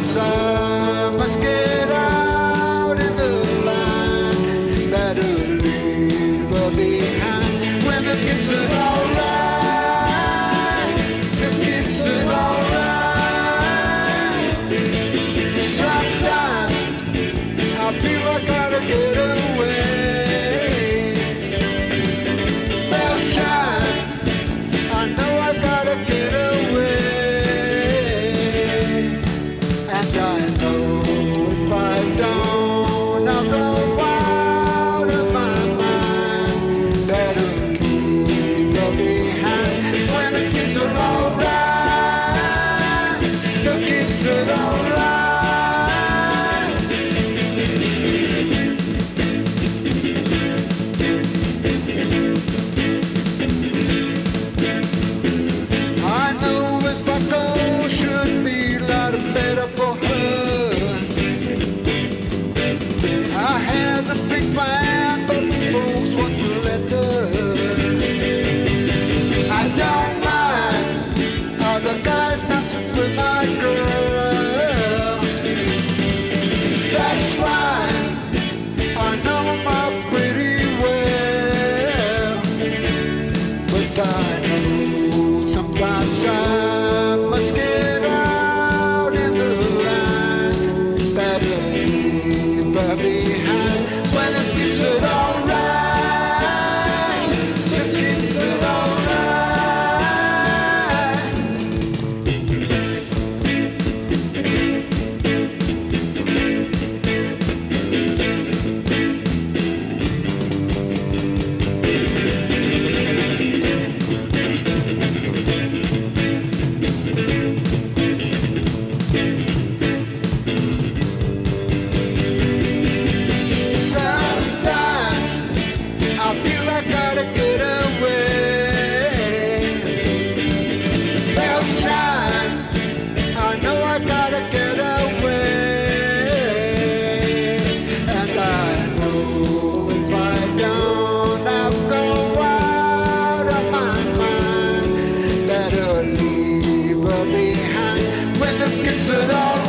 sometimes I must get out in the line that'll leave her behind. When the kids are alright, the kids are alright. Sometimes I feel I gotta get away. Bells chime, I know I gotta get away. And I know if I don't, I'll go out of my mind. That'll leave her behind. When the kids are alright, the kids are alright. I know if I go, should be a lot better for her. I have a big plan, but folks want to let her. I don't mind other guys dancing with my girl. That's fine, I know my pretty well. But I know sometimes I must get out in the line that'll leave her behind. When the kids are alright, the kids are alright. Sometimes I feel I gotta get away. Bells chime, I know I gotta get away. And I know if I don't, I'll go out of my mind. That'll leave her behind. When the kids are all